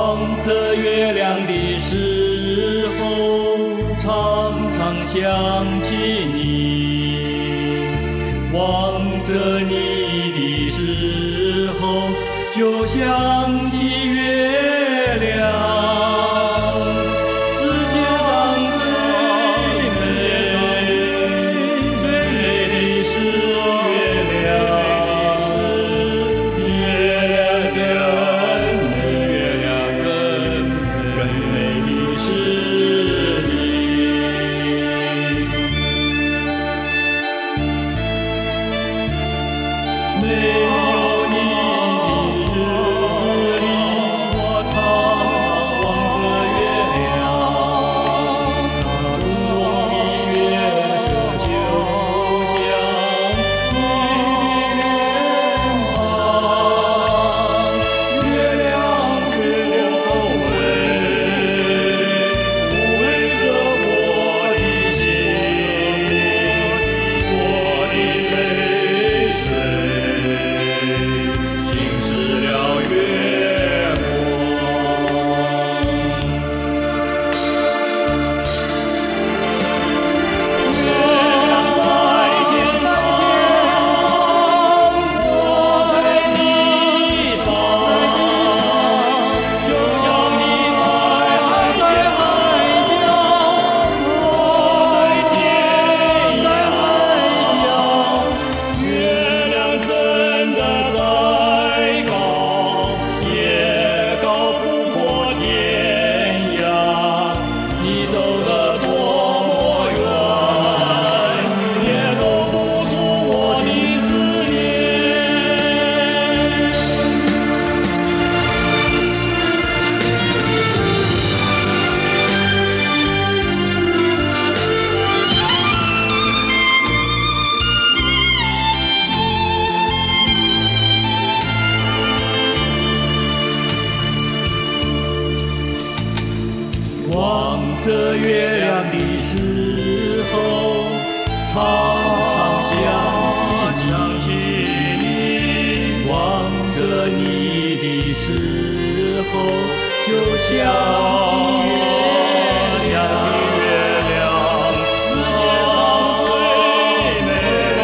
望着月亮的时候，常常想起你；望着你的时候，就想起月亮。世界上最美的是月亮。没有你的日子里，我常常望着月亮，它如明的月色，就像你的脸庞。月亮随流抚慰着我的心，我的泪水。浸湿了月光，月亮在天上，我在地上，就像你在海角，我在天涯。月亮升得再高，也高不过天涯。你走得多么远，也走不出我的思念。望着月亮的时候，常常想起你；望着你的时候，就想起月亮。世界上最美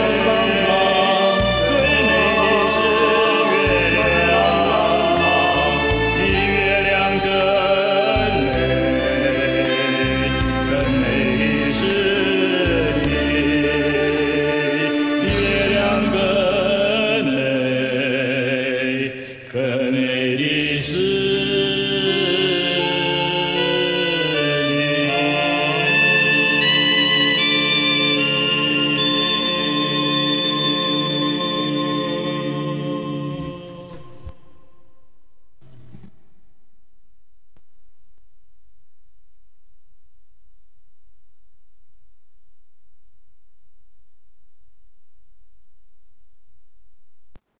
的是月亮，比月亮更美。更美的是你，月亮更美，更美。